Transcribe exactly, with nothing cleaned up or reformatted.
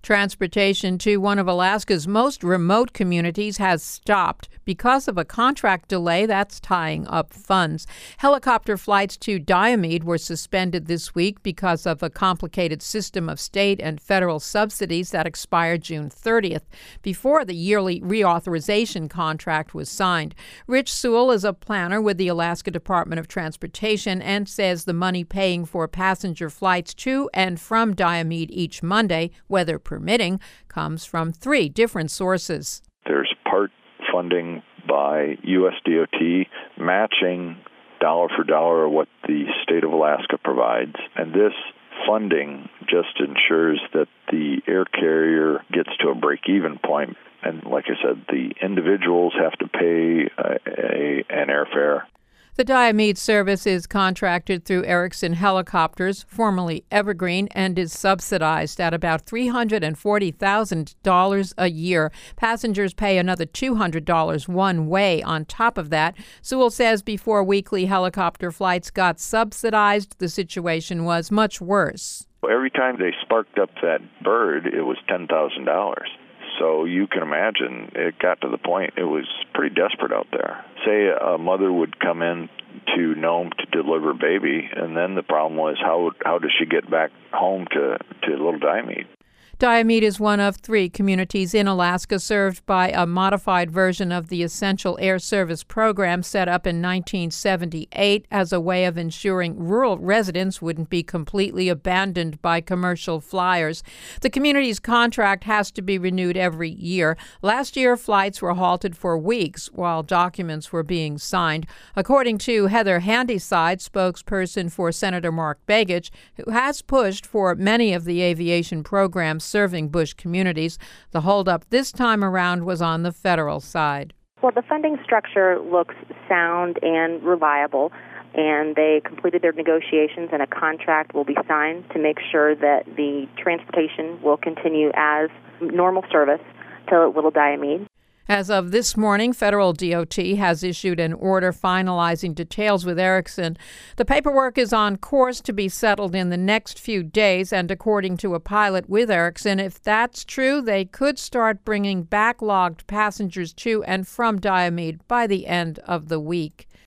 Transportation to one of Alaska's most remote communities has stopped because of a contract delay that's tying up funds. Helicopter flights to Diomede were suspended this week because of a complicated system of state and federal subsidies that expired June thirtieth, before the yearly reauthorization contract was signed. Rich Sewell is a planner with the Alaska Department of Transportation and says the money paying for passenger flights to and from Diomede each Monday, weather permitting, comes from three different sources. There's part funding by U S D O T matching dollar for dollar what the state of Alaska provides, and this funding just ensures that the air carrier gets to a break-even point. And like I said, the individuals have to pay a, a, an airfare. The Diomede service is contracted through Erickson Helicopters, formerly Evergreen, and is subsidized at about three hundred forty thousand dollars a year. Passengers pay another two hundred dollars one way on top of that. Sewell says before weekly helicopter flights got subsidized, the situation was much worse. Every time they sparked up that bird, it was ten thousand dollars. So you can imagine it got to the point it was pretty desperate out there. Say a mother would come in to Nome to deliver baby, and then the problem was how how does she get back home to, to Little Diomede? Diomede is one of three communities in Alaska served by a modified version of the Essential Air Service program set up in nineteen seventy-eight as a way of ensuring rural residents wouldn't be completely abandoned by commercial flyers. The community's contract has to be renewed every year. Last year, flights were halted for weeks while documents were being signed. According to Heather Handyside, spokesperson for Senator Mark Begich, who has pushed for many of the aviation programs serving bush communities, the holdup this time around was on the federal side. Well, the funding structure looks sound and reliable, and they completed their negotiations, and a contract will be signed to make sure that the transportation will continue as normal service to Little Diomede. As of this morning, federal D O T has issued an order finalizing details with Erickson. The paperwork is on course to be settled in the next few days, and according to a pilot with Erickson, if that's true, they could start bringing backlogged passengers to and from Diomede by the end of the week.